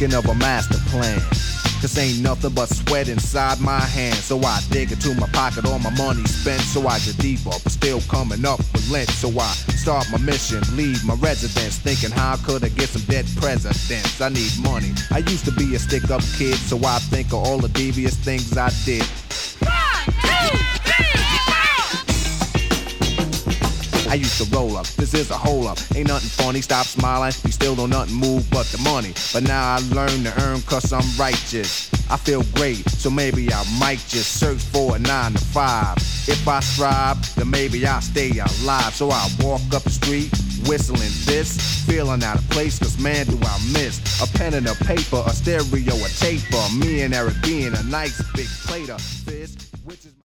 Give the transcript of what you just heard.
thinking of a master plan. Cause ain't nothing but sweat inside my hands. So I dig into my pocket, all my money spent. So I get deeper, but still coming up with lint. So I start my mission, leave my residence, thinking how could I get some dead presidents? I need money. I used to be a stick-up kid, so I think of all the devious things I did. 1, 2, 3, I used to roll up, this is a hole up. Ain't nothing funny, stop smiling. We still don't nothing move but the money. But now I learn to earn cause I'm righteous. I feel great, so maybe I might just search for a 9 to 5. If I strive, then maybe I'll stay alive. So I walk up the street, whistling this, feeling out of place, cause man do I miss a pen and a paper, a stereo, a taper. Me and Eric being a nice big plate of fish, which is